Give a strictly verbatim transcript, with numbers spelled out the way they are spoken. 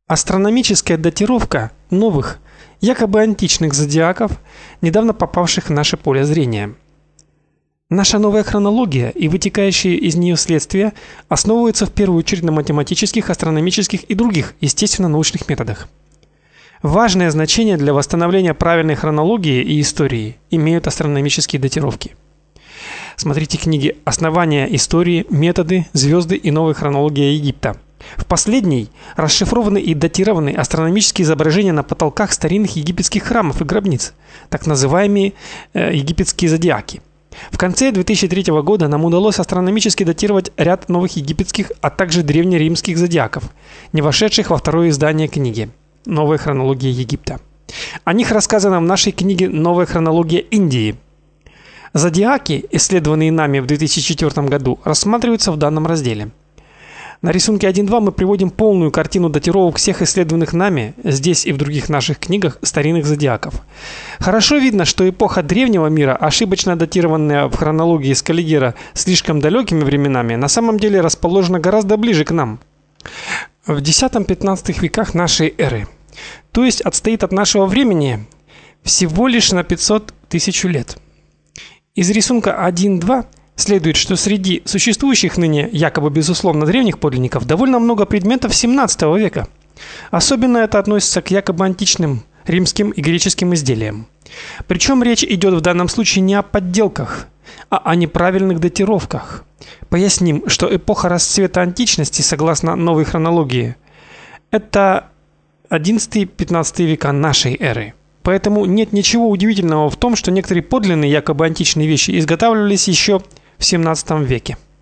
Астрономическая датировка новых, якобы античных зодиаков, недавно попавших в наше поле зрения. Наша новая хронология и вытекающие из нее следствия основываются в первую очередь на математических, астрономических и других естественно-научных методах. Важное значение для восстановления правильной хронологии и истории имеют астрономические датировки. Смотрите книги «Основания истории», «Методы», «Звезды» и «Новая хронология Египта». В последней расшифрованы и датированы астрономические изображения на потолках старинных египетских храмов и гробниц, так называемые э, египетские зодиаки. В конце две тысячи третьего года нам удалось астрономически датировать ряд новых египетских, а также древнеримских зодиаков, не вошедших во второе издание книги «Новая хронология Египта». О них рассказано в нашей книге «Новая хронология Индии». Зодиаки, исследованные нами в две тысячи четвёртом году, рассматриваются в данном разделе. На рисунке один два мы приводим полную картину датировок всех исследованных нами здесь и в других наших книгах старинных зодиаков. Хорошо видно, что эпоха древнего мира, ошибочно датированная в хронологии Скаллигера слишком далекими временами, на самом деле расположена гораздо ближе к нам, в десятом-пятнадцатом веках нашей эры. То есть отстоит от нашего времени всего лишь на пятьсот тысяч лет. Из рисунка один два следует, что среди существующих ныне якобы безусловно древних подлинников довольно много предметов семнадцатого века. Особенно это относится к якобы античным римским и греческим изделиям. Причем речь идет в данном случае не о подделках, а о неправильных датировках. Поясним, что эпоха расцвета античности, согласно новой хронологии, это одиннадцатый-пятнадцатый века нашей эры. Поэтому нет ничего удивительного в том, что некоторые подлинные якобы античные вещи изготавливались еще в семнадцатом веке.